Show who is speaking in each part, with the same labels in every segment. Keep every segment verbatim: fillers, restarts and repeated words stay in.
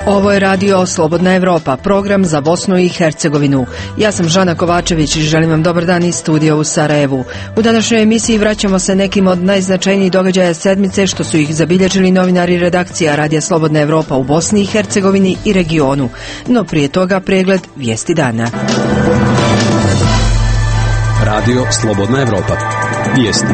Speaker 1: Ovo je radio Slobodna Evropa, program za Bosnu i Hercegovinu. Ja sam Žana Kovačević i želim vam dobar dan iz studija u Sarajevu. U današnjoj emisiji vraćamo se nekim od najznačajnijih događaja sedmice što su ih zabilježili novinari redakcija Radija Slobodna Evropa u Bosni i Hercegovini i regionu. No prije toga pregled vijesti dana.
Speaker 2: Radio Slobodna Evropa. Vijesti.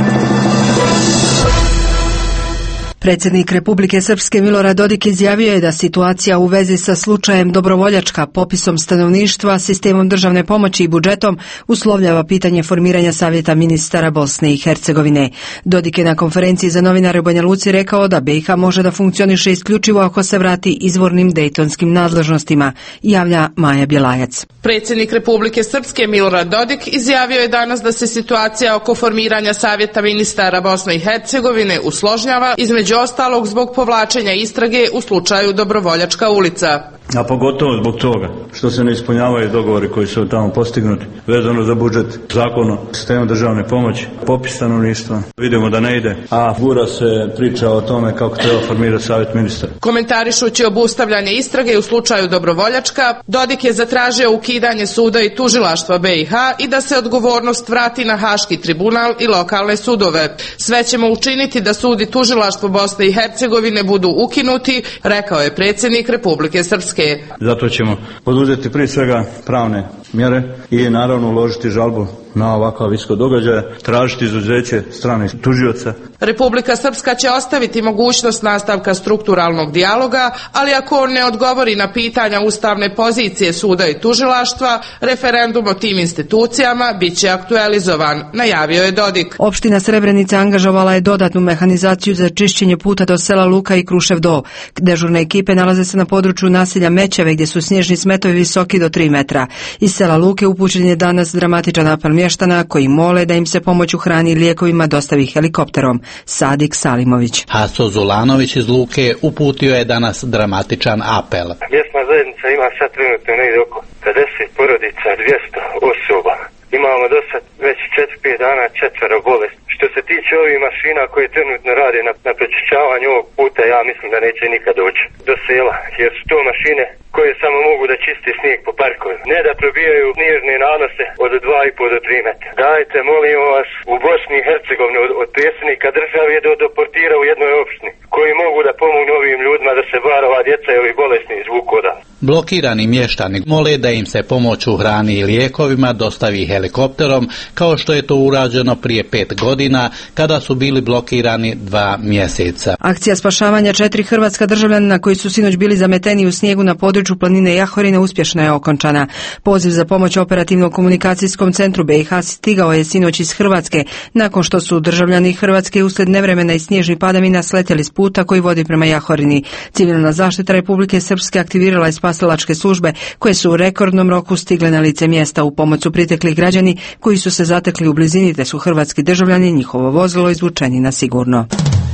Speaker 1: Predsjednik Republike Srpske Milorad Dodik izjavio je da situacija u vezi sa slučajem Dobrovoljačka, popisom stanovništva, sistemom državne pomoći i budžetom uslovljava pitanje formiranja savjeta ministara Bosne i Hercegovine. Dodik je na konferenciji za novinare u Banja Luci rekao da B i H može da funkcioniše isključivo ako se vrati izvornim dejtonskim nadležnostima, javlja Maja Bjelajac.
Speaker 3: Predsjednik Republike Srpske Milorad Dodik izjavio je danas da se situacija oko formiranja savjeta ministara Bosne i Hercegovine usložnjava, između ostalog zbog povlačenja istrage u slučaju Dobrovoljačka ulica.
Speaker 4: A pogotovo zbog toga što se ne ispunjavaju dogovori koji su tamo postignuti vezano za budžet, zakon o sistemu državne pomoći, popis stanovništva. Vidimo da ne ide, a gura se priča o tome kako treba formirati savjet ministara.
Speaker 3: Komentarišući obustavljanje istrage u slučaju Dobrovoljačka, Dodik je zatražio ukidanje suda i tužilaštva B i H i da se odgovornost vrati na Haški tribunal i lokalne sudove. Sve ćemo učiniti da sud i tužilaštvo Bosne i Hercegovine budu ukinuti, rekao je predsjednik Republike Srpske.
Speaker 4: Zato ćemo poduzeti prije svega pravne mjere i naravno uložiti žalbu na ovakav ishod događaja, tražiti izuzeće strane tužioca.
Speaker 3: Republika Srpska će ostaviti mogućnost nastavka strukturalnog dijaloga, ali ako on ne odgovori na pitanja ustavne pozicije suda i tužilaštva, referendum o tim institucijama bit će aktualizovan, najavio je Dodik.
Speaker 1: Opština Srebrenica angažovala je dodatnu mehanizaciju za čišćenje puta do sela Luka i Krušev Do. Dežurne ekipe nalaze se na području naselja Mećeve gdje su snježni smetovi visoki do tri metra. Iz sela Luke upućen je danas dramatičan apel mještana koji mole da im se pomoć u hrani i lijekovima dostavi helikopterom. Sadik Salimović.
Speaker 5: Haso Zulanović iz Luke uputio je danas dramatičan apel.
Speaker 6: Mjesna zajednica ima sad trenutno negdje oko pedeset porodica, dvjesto osoba. Imamo do sad već četiri pet dana četvero bolesti. Što se tiče ovih mašina koje trenutno rade na, na prečišćavanju ovog puta, ja mislim da neće nikad doći do sela, jer su to mašine koje samo mogu da čiste snijeg po parkovima, ne da probijaju snježne nanose od dva i pol do tri metra. Dajte, molim vas, u Bosni i Hercegovini od, od predsjednika države do, do portira u jednoj opštini, koji mogu da pomognu ovim ljudima da se bar ova djeca i ovi bolesni izvuku odavde.
Speaker 5: Blokirani mještani mole da im se pomoć u hrani i lijekovima dostavi helikopterom, kao što je to urađeno prije pet godina, kada su bili blokirani dva mjeseca.
Speaker 1: Akcija spašavanja četiri hrvatska državljanina koji su sinoć bili zameteni u snijegu na području planine Jahorine uspješno je okončana. Poziv za pomoć operativnom komunikacijskom centru B i H stigao je sinoć iz Hrvatske, nakon što su državljani Hrvatske uslijed nevremena i snježnih padavina sletjeli s puta koji vodi prema Jahorini. Civilna zaštita Republike Srpske aktivirala je spasilačke službe koje su u rekordnom roku stigle na lice mjesta. U pomoć su pritekli građani koji su se zatekli u blizini te su hrvatski državljani i njihovo vozilo izvučeni na sigurno.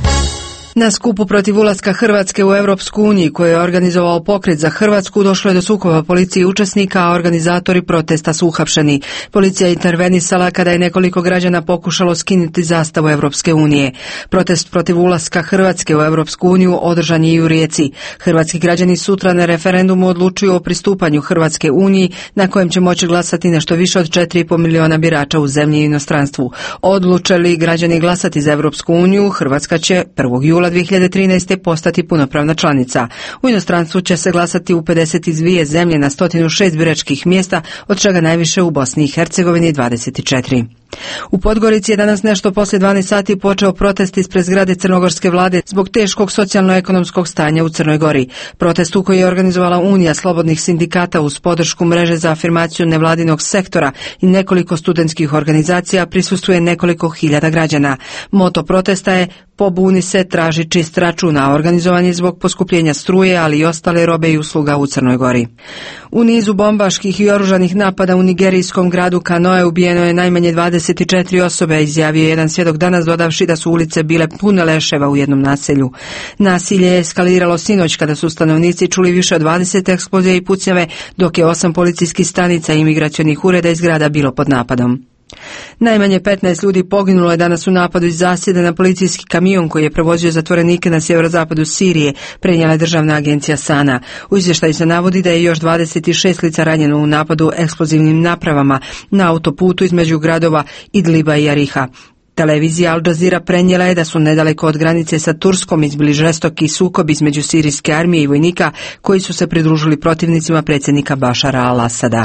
Speaker 1: Na skupu protiv ulaska Hrvatske u Europsku uniju koji je organizovao Pokret za Hrvatsku došlo je do sukoba policije i učesnika, a organizatori protesta su uhapšeni. Policija je intervenisala kada je nekoliko građana pokušalo skinuti zastavu Europske unije. Protest protiv ulaska Hrvatske u Europsku uniju održan je i u Rijeci. Hrvatski građani sutra na referendumu odlučuju o pristupanju Hrvatske uniji, na kojem će moći glasati nešto više od četiri i pol miliona birača u zemlji i inostranstvu. Odluče li građani glasati za Europsku uniju, Hrvatska će prvog jula dvije hiljade trinaeste. postati punopravna članica. U inostranstvu će se glasati u pedeset dvije zemlje na sto šest biračkih mjesta, od čega najviše u Bosni i Hercegovini dvadeset četiri. U Podgorici je danas nešto poslije dvanaest sati počeo protest ispred zgrade crnogorske vlade zbog teškog socijalno-ekonomskog stanja u Crnoj Gori. Protest u koji je organizovala Unija slobodnih sindikata uz podršku mreže za afirmaciju nevladinog sektora i nekoliko studentskih organizacija prisustvuje nekoliko hiljada građana. Moto protesta je "Pobuni se, traži čist račun", a organizovan je zbog poskupljenja struje, ali i ostale robe i usluga u Crnoj Gori. U nizu bombaških i oružanih napada u nigerijskom gradu Kanoe ubijeno je najmanje dvadeset četiri osobe, izjavio je jedan svjedok danas, dodavši da su ulice bile pune leševa u jednom naselju. Nasilje je eskaliralo sinoć kada su stanovnici čuli više od dvadeset eksplozija i pucnjave, dok je osam policijskih stanica i imigracionih ureda iz grada bilo pod napadom. Najmanje petnaest ljudi poginulo je danas u napadu iz zasjede na policijski kamion koji je prevozio zatvorenike na sjeverozapadu Sirije, prenijela je državna agencija Sana. U izvještaju se navodi da je još dvadeset šest lica ranjeno u napadu eksplozivnim napravama na autoputu između gradova Idliba i Ariha. Televizija Al Jazeera prenijela je da su nedaleko od granice sa Turskom izbili žestoki sukob između sirijske armije i vojnika koji su se pridružili protivnicima predsjednika Bašara al-Asada.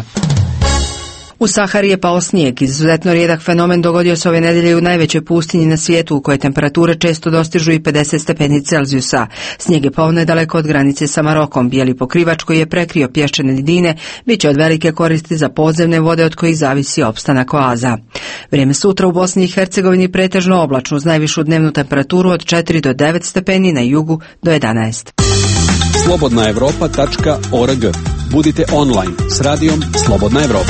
Speaker 1: U Sahari je pao snijeg. Izuzetno rijedak fenomen dogodio se ove nedjelje u najvećoj pustinji na svijetu u kojoj temperature često dostižu i pedeset stepeni Celzijusa. Snijeg je pao nedaleko od granice sa Marokom. Bijeli pokrivač koji je prekrio pješčane nidine bit će od velike koristi za podzemne vode od kojih zavisi opstanak oaza. Vrijeme sutra u Bosni i Hercegovini pretežno oblačno uz najvišu dnevnu temperaturu od četiri do devet stepeni, na jugu do jedanaest.
Speaker 2: slobodna europa tačka org. Budite online s radijom Slobodna Europa.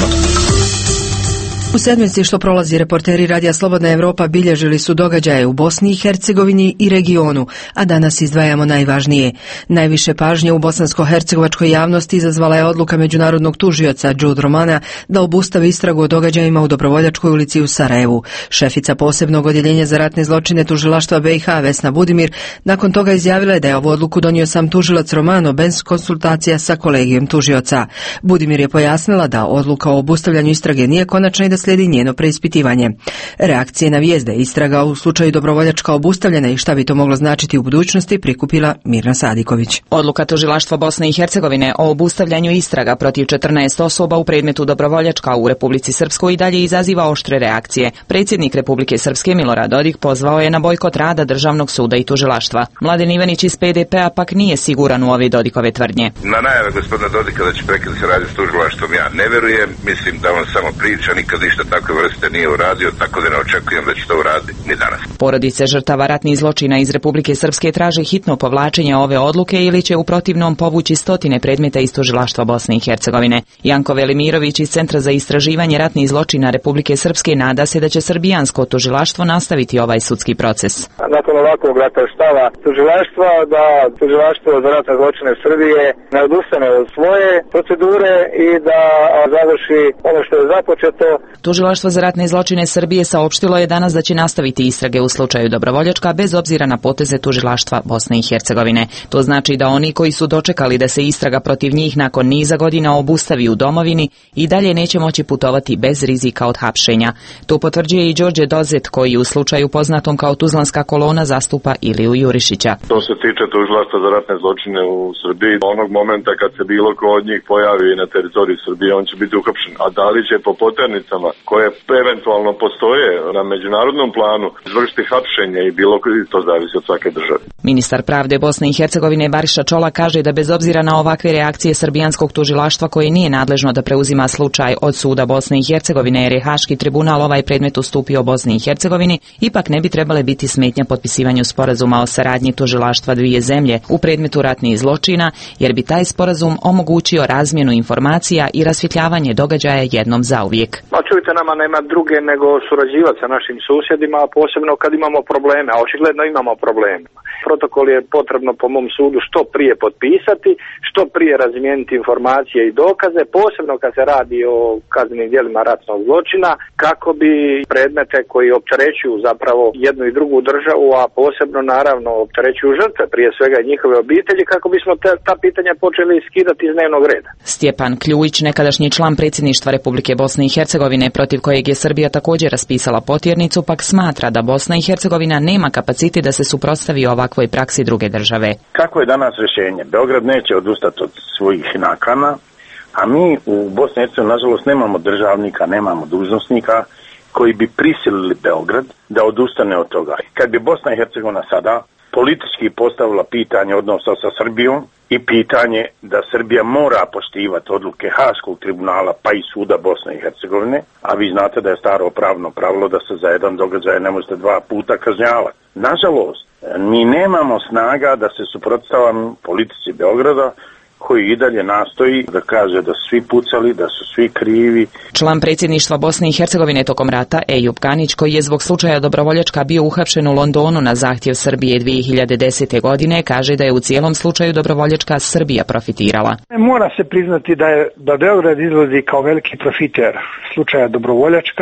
Speaker 1: U sedmici što prolazi reporteri Radija Slobodna Europa bilježili su događaje u Bosni i Hercegovini i regionu, a danas izdvajamo najvažnije. Najviše pažnje u bosansko-hercegovačkoj javnosti izazvala je odluka međunarodnog tužioca Đud Romana da obustavi istragu o događajima u Dobrovoljačkoj ulici u Sarajevu. Šefica posebnog odjeljenja za ratne zločine tužilaštva B i H Vesna Budimir nakon toga izjavila je da je ovu odluku donio sam tužilac Romano bez konsultacija sa kolegijom tužioca. Budimir je pojasnila da odluka o obustavljanju istrage nije konačna i da slijedi njeno preispitivanje. Reakcije na vijest da je istraga u slučaju Dobrovoljačka obustavljena i šta bi to moglo značiti u budućnosti prikupila Mirna Sadiković.
Speaker 7: Odluka tužilaštva Bosne i Hercegovine o obustavljanju istraga protiv četrnaest osoba u predmetu Dobrovoljačka u Republici Srpskoj i dalje izaziva oštre reakcije. Predsjednik Republike Srpske Milorad Dodik pozvao je na bojkot rada Državnog suda i tužilaštva. Mladen Ivanić iz P D P-a pak nije siguran u ove Dodikove tvrdnje.
Speaker 8: Na najave gospodina Dodika da će prekinuti raditi s tužilaštvom ja ne verujem, mislim da on samo priča, nikad ništa takve vrste nije uradio, tako da ne očekujem da će to uraditi ni danas.
Speaker 7: Porodice žrtava ratnih zločina iz Republike Srpske traže hitno povlačenje ove odluke ili će u protivnom povući stotine predmeta iz tužilaštva Bosne i Hercegovine. Janko Velimirović iz Centra za istraživanje ratnih zločina Republike Srpske nada se da će srbijansko tužilaštvo nastaviti ovaj sudski proces.
Speaker 9: Nakon ovakvog rata stava tužilaštva da tužilaštvo za ratne zločine Srbije ne odustane od svoje procedure i da završi ono što je započeto.
Speaker 7: Tužilaštvo za ratne zločine Srbije saopštilo je danas da će nastaviti istrage u slučaju Dobrovoljačka bez obzira na poteze tužilaštva Bosne i Hercegovine. To znači da oni koji su dočekali da se istraga protiv njih nakon niza godina obustavi u domovini i dalje neće moći putovati bez rizika od hapšenja. To potvrđuje i Đorđe Dozet koji u slučaju poznatom kao Tuzlanska kolona zastupa Iliju Jurišića.
Speaker 10: To se tiče tužilaštva za ratne zločine u Srbiji. Onog momenta kad se bilo ko od njih pojavi na teritoriju Srbije, on će biti uhapšen. A da li će po poternicama koje eventualno postoje na međunarodnom planu izvršiti hapšenje i bilo koji, to zavisi od svake države.
Speaker 7: Ministar pravde Bosne i Hercegovine Bariša Čola kaže da bez obzira na ovakve reakcije srbijanskog tužilaštva koje nije nadležno da preuzima slučaj od suda Bosne i Hercegovine jer je Haški tribunal ovaj predmet ustupio Bosni i Hercegovini, ipak ne bi trebale biti smetnja potpisivanju sporazuma o saradnji tužilaštva dvije zemlje u predmetu ratnih zločina, jer bi taj sporazum omogućio razmjenu informacija i rasvjetljavanje događaja jednom zauvijek.
Speaker 9: Pa čujte, nama nema druge nego surađivati sa našim susjedima, posebno kad imamo probleme, a očigledno imamo probleme. Protokol je potrebno po mom sudu što prije potpisati, što prije razmijeniti informacije i dokaze, posebno kad se radi o kaznenim djelima ratnog zločina, kako bi predmete koji opterećuju zapravo jednu i drugu državu, a posebno naravno opterećuju žrtve, prije svega i njihove obitelji, kako bismo te, ta pitanja počeli skidati iz dnevnog reda.
Speaker 7: Stjepan Kljujić, nekadašnji član predsjedništva Republike Bosne i Hercegovine, protiv kojeg je Srbija također raspisala potjernicu, pak smatra da Bosna i Hercegovina nema kapacitet da se suprotstavi ovakvoj praksi druge države.
Speaker 11: Kako je danas rješenje? Beograd neće odustati od svojih nakana, a mi u Bosni i Hercegovini nažalost nemamo državnika, nemamo dužnosnika koji bi prisilili Beograd da odustane od toga. Kad bi Bosna i Hercegovina sada politički postavila pitanje odnosa sa Srbijom i pitanje da Srbija mora poštivati odluke Haškog tribunala pa i suda Bosne i Hercegovine, a vi znate da je staro pravno pravilo da se za jedan događaj ne možete dva puta kažnjavati. Nažalost, mi nemamo snaga da se suprotstavimo politici Beograda koji i dalje nastoji da kaže da su svi pucali, da su svi krivi.
Speaker 7: Član predsjedništva Bosne i Hercegovine tokom rata Ejub Kanić, koji je zbog slučaja Dobrovoljačka bio uhapšen u Londonu na zahtjev Srbije dvije hiljade desete. godine, kaže da je u cijelom slučaju Dobrovoljačka Srbija profitirala.
Speaker 12: Mora se priznati da je da Beograd izlazi kao veliki profiter slučaja Dobrovoljačka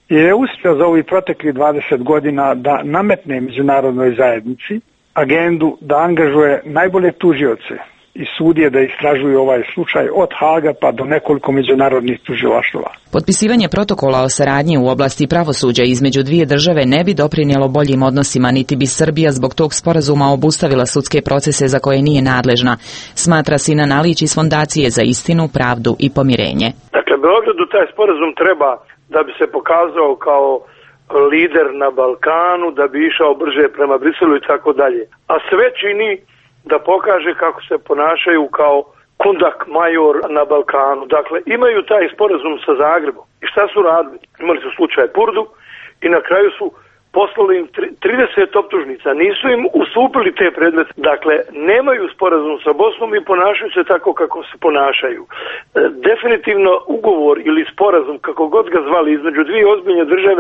Speaker 12: je uspio za ovih proteklih dvadeset godina da nametne međunarodnoj zajednici agendu da angažuje najbolje tužioce i sudije da istražuju ovaj slučaj od Haga pa do nekoliko međunarodnih tužilaštava.
Speaker 7: Potpisivanje protokola o saradnji u oblasti pravosuđa između dvije države ne bi doprinijelo boljim odnosima, niti bi Srbija zbog tog sporazuma obustavila sudske procese za koje nije nadležna, smatra Sinan Alić iz Fondacije za istinu, pravdu i pomirenje.
Speaker 13: Dakle, Beogradu taj sporazum treba da bi se pokazao kao lider na Balkanu, da bi išao brže prema Briselu i tako dalje. A sve čini da pokaže kako se ponašaju kao kundak major na Balkanu. Dakle, imaju taj sporazum sa Zagrebom. I šta su radili? Imali su slučaj Purdu i na kraju su poslali im trideset optužnica. Nisu im ustupili te predmete. Dakle, nemaju sporazum sa Bosnom i ponašaju se tako kako se ponašaju. E, definitivno ugovor ili sporazum, kako god ga zvali, između dvije ozbiljne države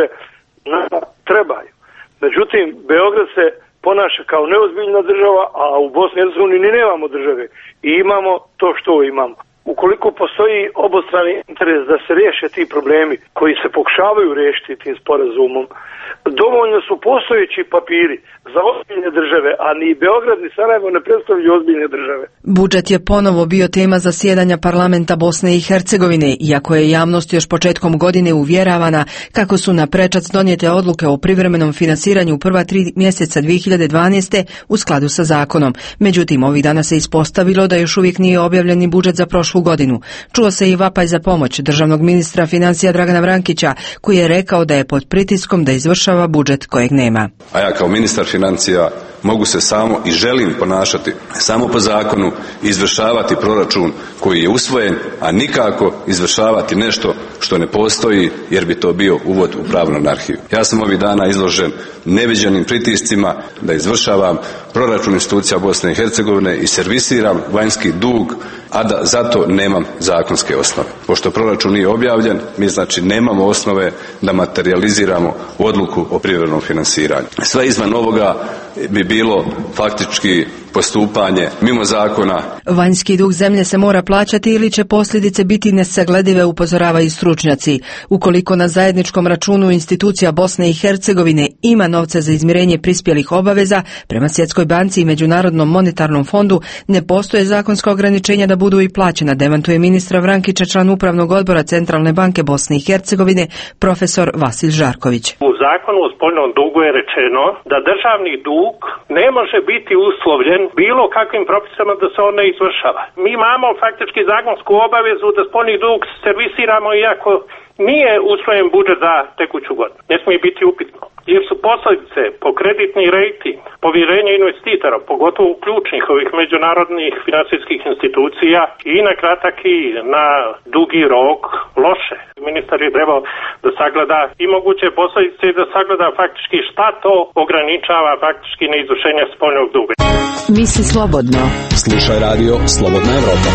Speaker 13: trebaju. Međutim, Beograd se ponaša kao neozbiljna država, a u Bosni i Hercegovini ni nemamo države i imamo to što imamo. Ukoliko postoji obostrani interes da se riješe ti problemi koji se pokušavaju riješiti tim sporazumom, dovoljno su postojeći papiri za ozbiljne države, a ni Beograd ni Sarajevo ne predstavljaju ozbiljne države.
Speaker 1: Budžet je ponovo bio tema zasjedanja parlamenta Bosne i Hercegovine, iako je javnost još početkom godine uvjeravana kako su na prečac donijete odluke o privremenom finansiranju prva tri mjeseca dvije hiljade dvanaeste u skladu sa zakonom. Međutim, ovih dana se ispostavilo da još uvijek nije objavljen ni budžet za prošlu godinu. Čuo se i vapaj za pomoć državnog ministra financija Dragana Vrankića, koji je rekao da je pod pritiskom da izvršava budžet kojeg nema.
Speaker 14: A ja kao ministar financija mogu se samo i želim ponašati samo po zakonu i izvršavati proračun koji je usvojen, a nikako izvršavati nešto što ne postoji, jer bi to bio uvod u pravnu anarhiju. Ja sam ovih dana izložen neviđenim pritiscima da izvršavam proračun institucija Bosne i Hercegovine i servisiram vanjski dug, a da zato nemam zakonske osnove. Pošto proračun nije objavljen, mi znači nemamo osnove da materializiramo odluku o privremenom finansiranju. Sve izvan ovoga bi bilo faktički postupanje mimo zakona.
Speaker 1: Vanjski dug zemlje se mora plaćati ili će posljedice biti nesagledive, upozoravaju stručnjaci. Ukoliko na zajedničkom računu institucija Bosne i Hercegovine ima novca za izmirenje prispjelih obaveza prema Svjetskoj banci i Međunarodnom monetarnom fondu, ne postoje zakonska ograničenja da budu i plaćena, demantuje ministra Vrankića član upravnog odbora Centralne banke Bosne i Hercegovine profesor Vasil Žarković.
Speaker 15: U zakonu o spoljnom dugu je rečeno da državni dug ne može biti uslovljen bilo kakvim propisama da se on ne izvršava. Mi imamo faktički zakonsku obavezu da spoljni dug servisiramo iako nije usvojen budžet za tekuću godinu. Ne smije biti upitno. Jer su posljedice po kreditni rejting, povjerenje investitora, pogotovo ključnih ovih međunarodnih financijskih institucija i na kratak i na dugi rok loše. Ministar je trebao da sagleda i moguće posljedice i da sagleda faktički šta to ograničava faktički neizvršenje spoljnog duga.
Speaker 1: Misli slobodno.
Speaker 2: Slušaj radio Slobodna Evropa.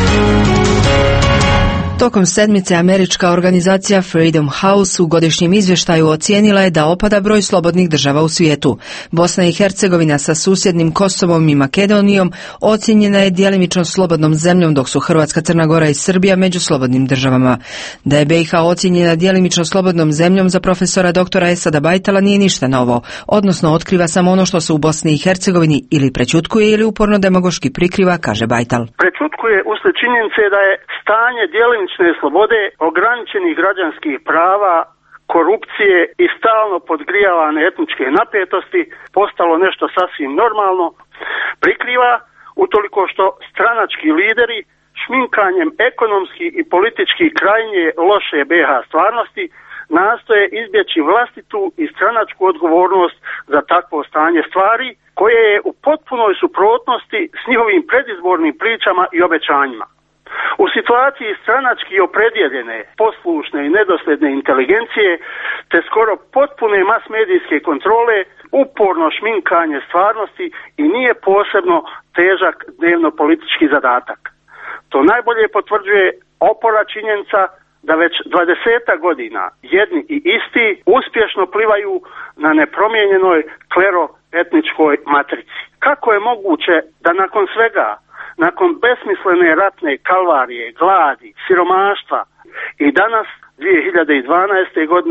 Speaker 1: Tokom sedmice američka organizacija Freedom House u godišnjem izvještaju ocijenila je da opada broj slobodnih država u svijetu. Bosna i Hercegovina sa susjednim Kosovom i Makedonijom ocijenjena je djelimično slobodnom zemljom, dok su Hrvatska, Crna Gora i Srbija među slobodnim državama. Da je B i H ocijenjena djelimično slobodnom zemljom za profesora doktora Esada Bajtala nije ništa novo, odnosno otkriva samo ono što se u Bosni i Hercegovini ili prečutkuje ili uporno demagoški prikriva, kaže Bajtal.
Speaker 16: Prečutkuje uslijed činjenice da je stanje djelimične slobode, ograničenih građanskih prava, korupcije i stalno podgrijavane etničke napetosti postalo nešto sasvim normalno, prikriva utoliko što stranački lideri šminkanjem ekonomski i politički krajnje loše B i H stvarnosti nastoje izbjeći vlastitu i stranačku odgovornost za takvo stanje stvari, koje je u potpunoj suprotnosti s njihovim predizbornim pričama i obećanjima. U situaciji stranački opredijeljene, poslušne i nedosljedne inteligencije, te skoro potpune mas-medijske kontrole, uporno šminkanje stvarnosti i nije posebno težak dnevno-politički zadatak. To najbolje potvrđuje opora činjenica da već dvadesetak godina jedni i isti uspješno plivaju na nepromijenjenoj klero-etničkoj matrici. Kako je moguće da nakon svega, nakon besmislene ratne kalvarije, gladi, siromaštva i danas dvije hiljade dvanaeste. godine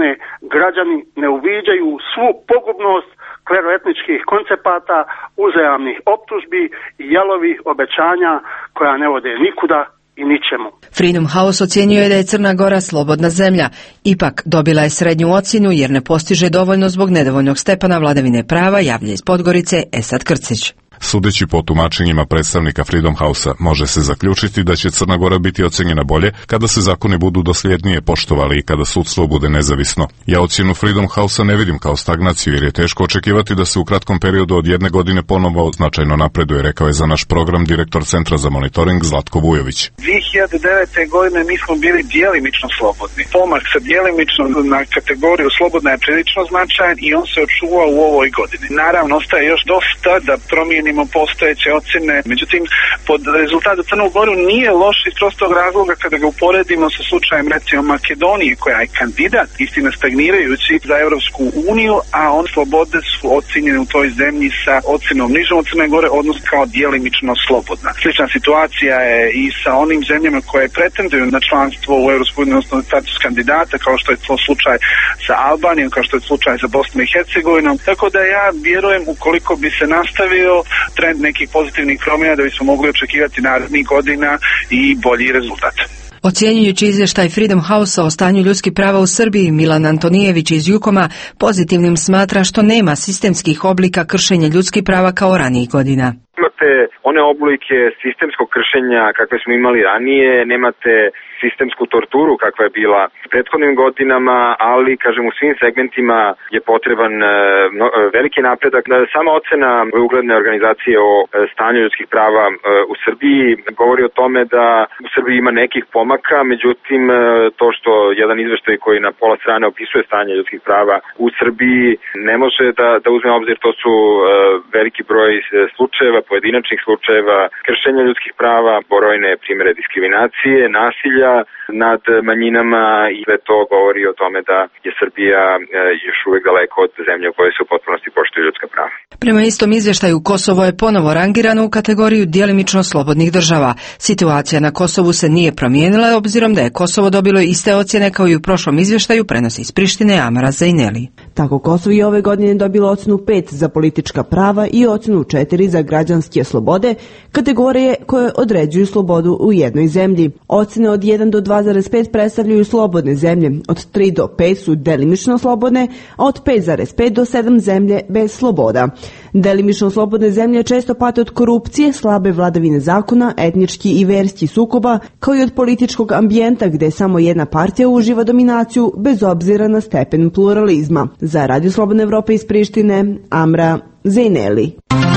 Speaker 16: građani ne uviđaju svu pogubnost kleroetničkih koncepata, uzajamnih optužbi i jalovih obećanja koja ne vode nikuda i ničemu.
Speaker 1: Freedom House ocjenjuje da je Crna Gora slobodna zemlja. Ipak dobila je srednju ocjenu jer ne postiže dovoljno zbog nedovoljnog stepena vladavine prava, javlja iz Podgorice Esad Krcić.
Speaker 17: Sudeći po tumačenjima predstavnika Freedom House-a, može se zaključiti da će Crna Gora biti ocjenjena bolje kada se zakoni budu dosljednije poštovali i kada sudstvo bude nezavisno. Ja ocjenu Freedom House-a ne vidim kao stagnaciju jer je teško očekivati da se u kratkom periodu od jedne godine ponovo značajno napreduje, rekao je za naš program direktor Centra za monitoring Zlatko Vujović.
Speaker 12: dvije hiljade devete. godine mi smo bili djelimično slobodni. Pomak sa djelimično na kategoriju slobodna je prilično značajan i on se očuva u ovoj godini. Naravno, ostaje još dosta da promijeni postojeće ocjene. Međutim, pod rezultatom Crnu Goru nije loš iz prostog razloga kada ga uporedimo sa slučajem recimo Makedonije koja je kandidat, istina stagnirajući za Europsku uniju, a on slobode su ocjenjene u toj zemlji sa ocjenom nižom od Crne Gore, odnosno kao djelimično slobodna. Slična situacija je i sa onim zemljama koje pretenduju na članstvo u Europsku uniju, odnosno status kandidata, kao što je to slučaj sa Albanijom, kao što je slučaj sa Bosnom i Hercegovinom. Tako da ja vjerujem, ukoliko bi se nastavio trend nekih pozitivnih promjena, da bismo mogli očekivati narednih godina i bolji rezultat.
Speaker 1: Ocjenjujući izvještaj Freedom House-a o stanju ljudskih prava u Srbiji, Milan Antonijević iz Jukoma pozitivnim smatra što nema sistemskih oblika kršenja ljudskih prava kao ranijih godina.
Speaker 18: Imate one oblike sistemskog kršenja kakve smo imali ranije, nemate sistemsku torturu kakva je bila u prethodnim godinama, ali kažem u svim segmentima je potreban no, veliki napredak. Sama ocena ugledne organizacije o stanju ljudskih prava u Srbiji govori o tome da u Srbiji ima nekih pomaka, međutim to što jedan izveštaj koji na pola strane opisuje stanje ljudskih prava u Srbiji ne može da, da uzme obzir, to su veliki broj slučajeva, pojedinačnih slučajeva kršenja ljudskih prava, brojne primjere diskriminacije, nasilja nad manjinama i sve to govori o tome da je Srbija još uvijek daleko od zemlje u kojoj se u potpunosti poštuju ljudska prava.
Speaker 1: Prema istom izvještaju Kosovo je ponovo rangirano u kategoriju djelimično slobodnih država. Situacija na Kosovu se nije promijenila obzirom da je Kosovo dobilo iste ocjene kao i u prošlom izvještaju, prenosi iz Prištine Amara Zajneli.
Speaker 19: Tako Kosovo je ove godine dobilo ocjenu pet za politička prava i ocjenu četiri za građanske slobode, kategorije koje određuju slobodu u jednoj zemlji. Ocjene od jedan do dva zarez pet predstavljaju slobodne zemlje, od tri do pet su delimično slobodne, a od pet zarez pet do sedam zemlje bez sloboda. Delimično slobodne zemlje često pate od korupcije, slabe vladavine zakona, etnički i verski sukoba, kao i od političkog ambijenta gdje samo jedna partija uživa dominaciju bez obzira na stepen pluralizma. Za Radio Slobodna Evropa iz Prištine, Amra Zajneli.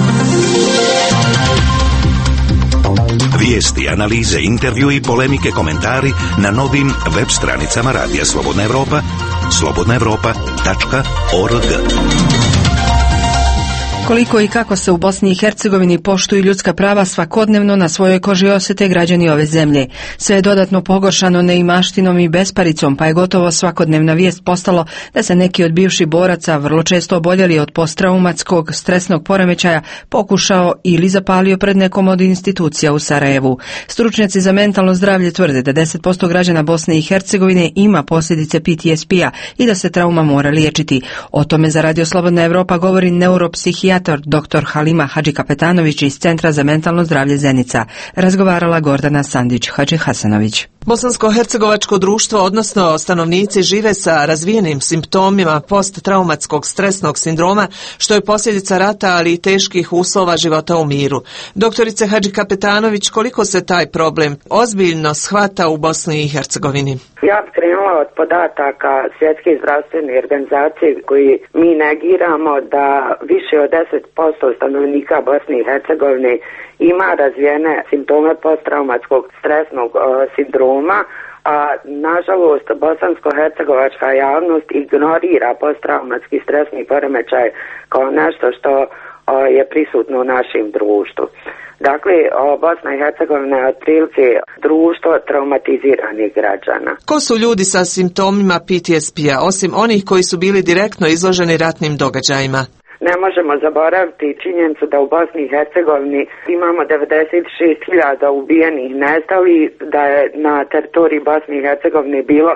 Speaker 20: Vijesti, analize, intervju i polemike, komentari na novim web stranicama Radija Slobodna Evropa, slobodna evropa tačka org.
Speaker 1: Koliko i kako se u Bosni i Hercegovini poštuju ljudska prava svakodnevno na svojoj koži osjete građani ove zemlje. Sve je dodatno pogoršano neimaštinom i besparicom, pa je gotovo svakodnevna vijest postalo da se neki od bivših boraca, vrlo često oboljeli od posttraumatskog stresnog poremećaja, pokušao ili zapalio pred nekom od institucija u Sarajevu. Stručnjaci za mentalno zdravlje tvrde da deset posto građana Bosne i Hercegovine ima posljedice P T S P-a i da se trauma mora liječiti. O tome za Radio Slobodna Evropa govori neuropsihijatar doktor Halima Hadžikapetanović iz Centra za mentalno zdravlje Zenica. Razgovarala Gordana Sandić-Hadžihasanović.
Speaker 21: Bosansko-hercegovačko društvo, odnosno stanovnici, žive sa razvijenim simptomima posttraumatskog stresnog sindroma, što je posljedica rata, ali i teških uslova života u miru. Doktorice Hadžikapetanović, koliko se taj problem ozbiljno shvata u Bosni i Hercegovini?
Speaker 22: Ja bih krenula od podataka Svjetske zdravstvene organizacije koji mi negiramo da više od deset posto stanovnika Bosne i Hercegovine ima razvijene simptome posttraumatskog stresnog uh, sindroma, a nažalost bosansko-hercegovačka javnost ignorira posttraumatski stresni poremećaj kao nešto što uh, je prisutno u našem društvu. Dakle, Bosna i Hercegovina je otprilike društvo traumatiziranih građana.
Speaker 21: Ko su ljudi sa simptomima P T S P-a, osim onih koji su bili direktno izloženi ratnim događajima?
Speaker 22: Ne možemo zaboraviti činjenicu da u Bosni i Hercegovini imamo devedeset šest hiljada ubijenih, nestali, da je na teritoriji Bosne i Hercegovine bilo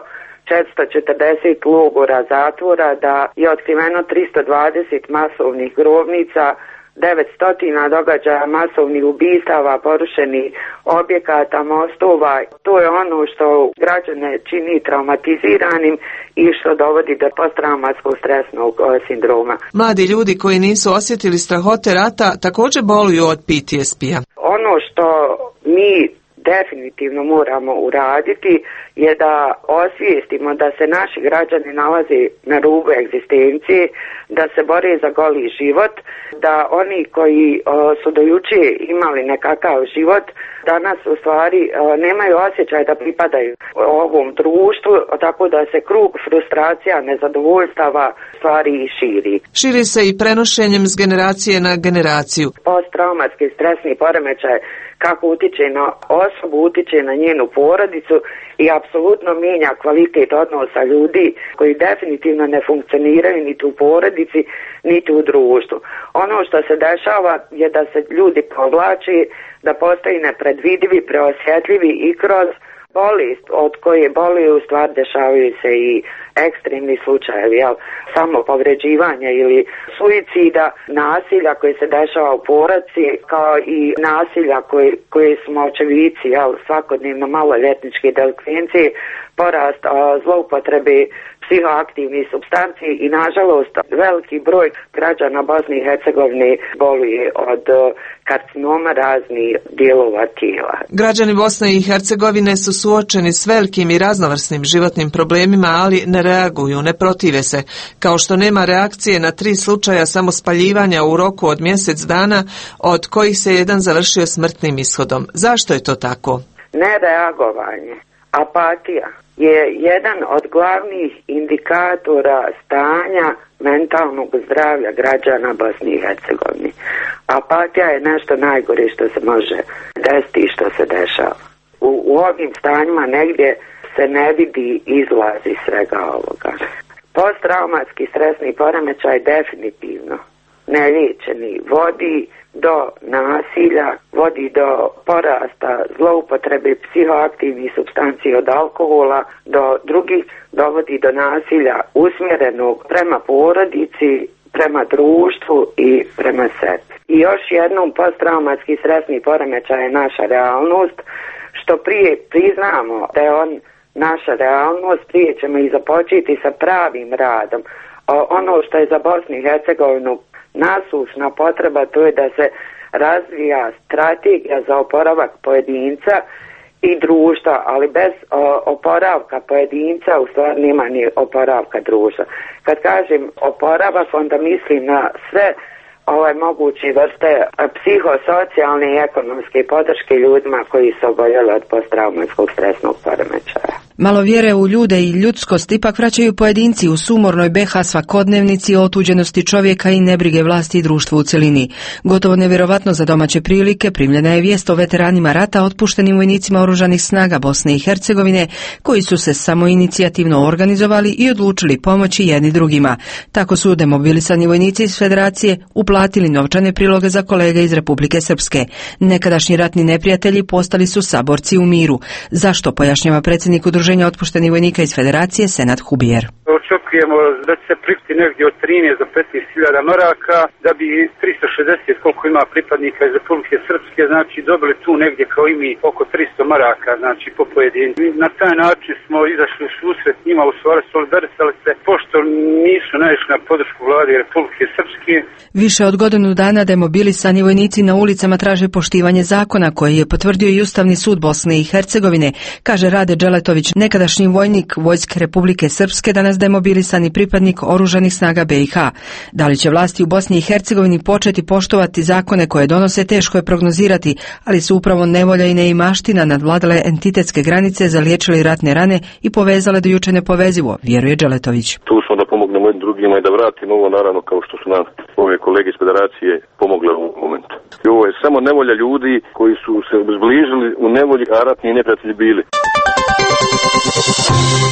Speaker 22: četiristo četrdeset logora zatvora, da je otkriveno tristo dvadeset masovnih grobnica, devetsto događaja masovnih ubistava, porušenih objekata, mostova. To je ono što građane čini traumatiziranim i što dovodi do posttraumatskog stresnog sindroma.
Speaker 21: Mladi ljudi koji nisu osjetili strahote rata također boluju od P T S P-a.
Speaker 22: Ono što mi definitivno moramo uraditi je da osvijestimo da se naši građani nalaze na rubu egzistencije, da se bore za goli život, da oni koji o, su do juče imali nekakav život, danas u stvari o, nemaju osjećaj da pripadaju ovom društvu, tako da se krug frustracija, nezadovoljstava stvari i širi.
Speaker 21: Širi se i prenošenjem s generacije na generaciju.
Speaker 22: Posttraumatski stresni poremećaj kako utiče na osobu, utiče na njenu porodicu i apsolutno mijenja kvalitet odnosa ljudi koji definitivno ne funkcioniraju niti u porodici, niti u društvu. Ono što se dešava je da se ljudi povlači, da postaju nepredvidivi, preosjetljivi i kroz bolest od koje boluju u stvari dešavaju se i ekstremni slučajevi, jel, samo povređivanja ili suicida, nasilja koje se dešava u porodici, kao i nasilja koje, koje smo očevici, jel, svakodnevno maloljetničke delikvencije, porast a, zloupotrebe psihoaktivnih supstanci i nažalost veliki broj građana Bosne i Hercegovine boluje od karcinoma raznih dijelova tijela.
Speaker 21: Građani Bosne i Hercegovine su suočeni s velikim i raznovrsnim životnim problemima, ali ne reaguju, ne protive se, kao što nema reakcije na tri slučaja samospaljivanja u roku od mjesec dana, od kojih se jedan završio smrtnim ishodom. Zašto je to tako?
Speaker 22: Nereagovanje, apatija je jedan od glavnih indikatora stanja mentalnog zdravlja građana Bosne i Hercegovine. Apatija je nešto najgore što se može desiti i što se dešava. U, u ovim stanjima negdje se ne vidi izlaz iz svega ovoga. Posttraumatski stresni poremećaj definitivno neliječeni vodi do nasilja, vodi do porasta zloupotrebe psihoaktivnih supstanci od alkohola do drugih, dovodi do nasilja usmjerenog prema porodici, prema društvu i prema sebi. I još jednom, posttraumatski stresni poremećaj je naša realnost. Što prije priznamo da je on naša realnost, prije ćemo i započeti sa pravim radom. Ono što je za Bosnu i Hercegovinu nasušna potreba, to je da se razvija strategija za oporavak pojedinca i društva, ali bez o, oporavka pojedinca u stvari nema ni oporavka društva. Kad kažem oporavak, onda mislim na sve ovaj moguće vrste psihosocijalne i ekonomske podrške ljudima koji su oboljeli od posttraumatskog stresnog poremećaja.
Speaker 1: Malo vjere u ljude i ljudskost ipak vraćaju pojedinci u sumornoj B iH svakodnevnici otuđenosti čovjeka i nebrige vlasti i društva u cjelini. Gotovo nevjerovatno za domaće prilike primljena je vijest o veteranima rata otpuštenim vojnicima oružanih snaga Bosne i Hercegovine, koji su se samoinicijativno organizovali i odlučili pomoći jedni drugima. Tako su demobilisani vojnici iz Federacije uplatili novčane priloge za kolege iz Republike Srpske. Nekadašnji ratni neprijatelji postali su saborci u miru. Zašto, pojašnjava predsjednik Udruženja otpuštenih vojnika iz Federacije Senad Hubijer.
Speaker 3: Očekujemo da će se prikupiti negdje od trinaest do petnaest hiljada maraka, da bi tristo šezdeset koliko ima pripadnika iz Republike Srpske, znači dobili tu negdje kao i mi oko tristo maraka, znači po pojedincu. Na taj način smo izašli u susret njima, u stvari solidarisali se, pošto nisu naišli na podršku vlade Republike Srpske.
Speaker 1: Više od godinu dana demobilisani vojnici na ulicama traže poštivanje zakona koji je potvrdio i Ustavni sud Bosne i Hercegovine, kaže Rade Dželetović, nekadašnji vojnik Vojske Republike Srpske, danas demobilisani pripadnik oružanih snaga B iH. Da li će vlasti u Bosni i Hercegovini početi poštovati zakone koje donose, teško je prognozirati, ali su upravo nevolja i neimaština nadvladale entitetske granice, zaliječili ratne rane i povezale do juče nepovezivo, vjeruje Dželetović.
Speaker 10: Tu smo da pomognemo jednim drugima i da vratimo ovo, naravno, kao što su nam ove kolege iz Federacije pomogle u momentu. I ovo je samo nevolja ljudi koji su se zbližili u nevolji, a ratni neprijatelji bili.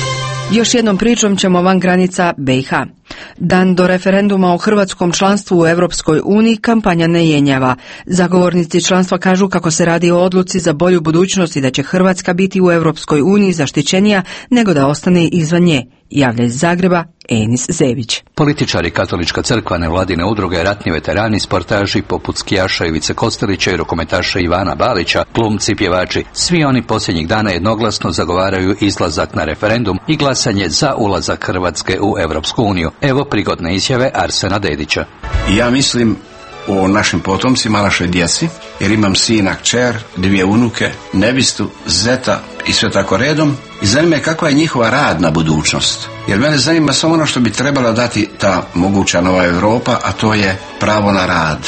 Speaker 1: Još jednom pričom ćemo van granica be i ha. Dan do referenduma o hrvatskom članstvu u Europskoj uniji kampanja ne jenjava. Zagovornici članstva kažu kako se radi o odluci za bolju budućnost i da će Hrvatska biti u Europskoj uniji zaštićenija nego da ostane izvan nje. Javlja iz Zagreba Enis Zević.
Speaker 4: Političari, Katolička crkva, nevladine udruge, ratni veterani, sportaži poput skijaša Ivice Kostelića i rukometaša Ivana Balića, glumci, pjevači, svi oni posljednjih dana jednoglasno zagovaraju izlazak na referendum i glasanje za ulazak Hrvatske u Europsku uniju. Evo prigodne izjave Arsena Dedića.
Speaker 6: Ja mislim o našim potomcima, našoj djeci, jer imam sina, kćer, dvije unuke, nevistu, zeta i sve tako redom. I zanima me kakva je njihova radna budućnost. Jer mene zanima samo ono što bi trebala dati ta moguća nova Europa, a to je pravo na rad.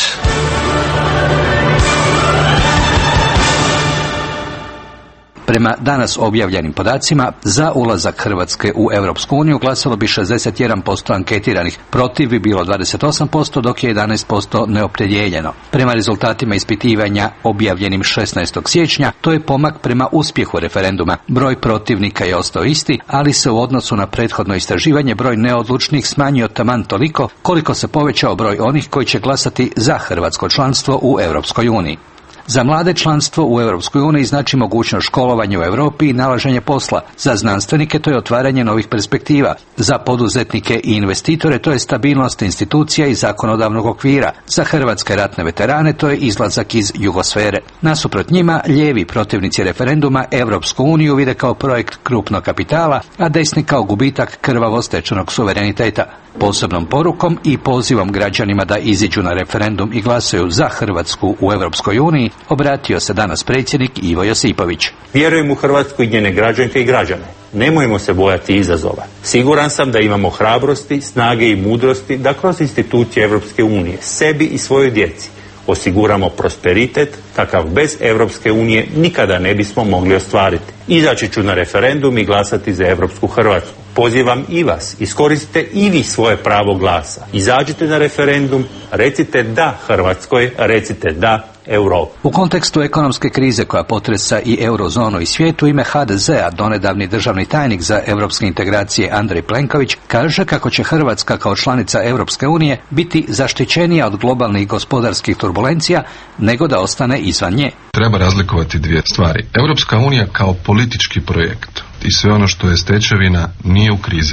Speaker 4: Prema danas objavljenim podacima, za ulazak Hrvatske u Europsku uniju glasalo bi šezdeset jedan posto anketiranih, protiv bi bilo dvadeset osam posto, dok je jedanaest posto neopredjeljeno. Prema rezultatima ispitivanja objavljenim šesnaestog siječnja, to je pomak prema uspjehu referenduma. Broj protivnika je ostao isti, ali se u odnosu na prethodno istraživanje broj neodlučnih smanjio taman toliko koliko se povećao broj onih koji će glasati za hrvatsko članstvo u Europskoj uniji. Za mlade članstvo u Europskoj uniji znači mogućnost školovanja u Europi i nalaženje posla. Za znanstvenike to je otvaranje novih perspektiva. Za poduzetnike i investitore to je stabilnost institucija i zakonodavnog okvira. Za hrvatske ratne veterane to je izlazak iz jugosfere. Nasuprot njima, lijevi protivnici referenduma Europsku uniju vide kao projekt krupnog kapitala, a desni kao gubitak krvavo stečenog suvereniteta. Posebnom porukom i pozivom građanima da iziđu na referendum i glasaju za Hrvatsku u Europskoj uniji obratio se danas predsjednik Ivo Josipović.
Speaker 23: Vjerujem u Hrvatsku i njene građanke i građane. Nemojmo se bojati izazova. Siguran sam da imamo hrabrosti, snage i mudrosti da kroz institucije Europske unije sebi i svojoj djeci osiguramo prosperitet kakav bez Europske unije nikada ne bismo mogli ostvariti. Izaći ću na referendum i glasati za Europsku Hrvatsku. Pozivam i vas, iskoristite i vi svoje pravo glasa. Izađite na referendum, recite da Hrvatskoj, recite da Europi.
Speaker 4: U kontekstu ekonomske krize koja potresa i eurozonu i svijetu, u ime ha de zea donedavni državni tajnik za europske integracije Andrej Plenković kaže kako će Hrvatska kao članica Europske unije biti zaštićenija od globalnih gospodarskih turbulencija nego da ostane izvan nje.
Speaker 24: Treba razlikovati dvije stvari. Europska unija kao politički projekt i sve ono što je stečevina nije u krizi.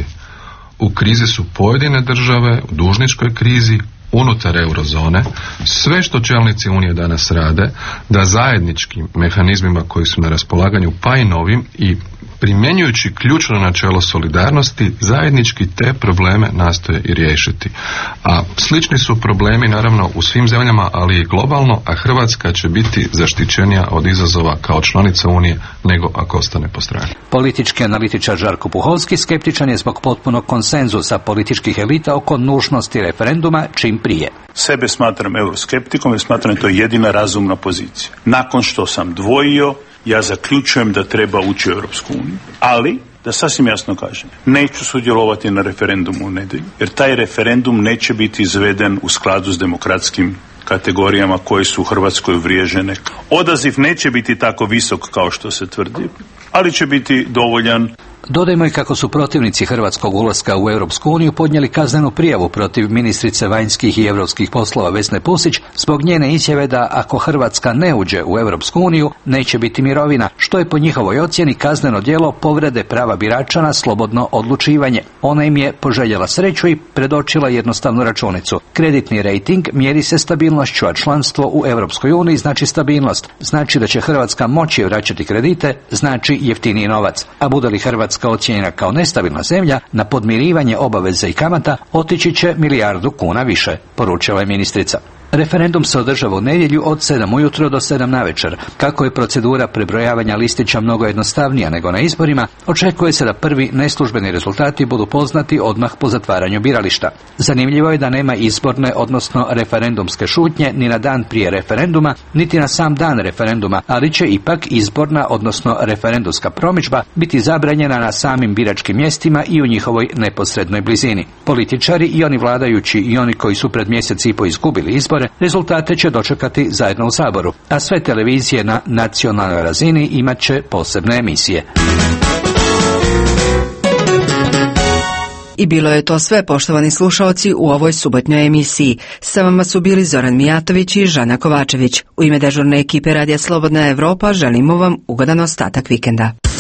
Speaker 24: U krizi su pojedine države, u dužničkoj krizi, unutar eurozone. Sve što čelnici Unije danas rade, da zajedničkim mehanizmima koji su na raspolaganju, pa i novim, i primjenjujući ključno načelo solidarnosti, zajednički te probleme nastoje i riješiti. A slični su problemi naravno u svim zemljama, ali i globalno, a Hrvatska će biti zaštićenija od izazova kao članica Unije nego ako ostane po strani.
Speaker 4: Politički analitičar Žarko Puhovski skeptičan je zbog potpunog konsenzusa političkih elita oko nužnosti referenduma čim prije.
Speaker 25: Sebe smatram euroskeptikom i smatram da to je jedina razumna pozicija. Nakon što sam dvojio, ja zaključujem da treba ući u Europsku uniju, ali da sasvim jasno kažem, neću sudjelovati na referendumu u nedjelju, jer taj referendum neće biti izveden u skladu s demokratskim kategorijama koje su u Hrvatskoj uvriježene. Odaziv neće biti tako visok kao što se tvrdi, ali će biti dovoljan.
Speaker 4: Dodajmo i kako su protivnici hrvatskog ulaska u Europsku uniju podnijeli kaznenu prijavu protiv ministrice vanjskih i europskih poslova Vesne Pusić zbog njene izjave da ako Hrvatska ne uđe u Europsku uniju neće biti mirovina, što je po njihovoj ocjeni kazneno djelo povrede prava birača na slobodno odlučivanje. Ona im je poželjela sreću i predočila jednostavnu računicu. Kreditni rejting mjeri se stabilnošću, a članstvo u Europskoj uniji znači stabilnost. Znači da će Hrvatska moći vraćati kredite, znači jeftiniji novac. A bude li Hrvatska ocijenjena kao nestabilna zemlja, na podmirivanje obaveza i kamata otići će milijardu kuna više, poručila je ministrica. Referendum se održava u nedjelju od sedam ujutro do sedam navečer. Kako je procedura prebrojavanja listića mnogo jednostavnija nego na izborima, očekuje se da prvi neslužbeni rezultati budu poznati odmah po zatvaranju birališta. Zanimljivo je da nema izborne, odnosno referendumske šutnje ni na dan prije referenduma, niti na sam dan referenduma, ali će ipak izborna, odnosno referendumska promidžba biti zabranjena na samim biračkim mjestima i u njihovoj neposrednoj blizini. Političari i oni vladajući i oni koji su pred mjesec i po izgubili izbore, rezultate će dočekati zajedno u Saboru, a sve televizije na nacionalnoj razini imat će posebne emisije.
Speaker 1: I bilo je to sve, poštovani slušaoci, u ovoj subotnjoj emisiji. Sa vama su bili Zoran Mijatović i Žana Kovačević. U ime dežurne ekipe Radija Slobodna Evropa želimo vam ugodan ostatak vikenda.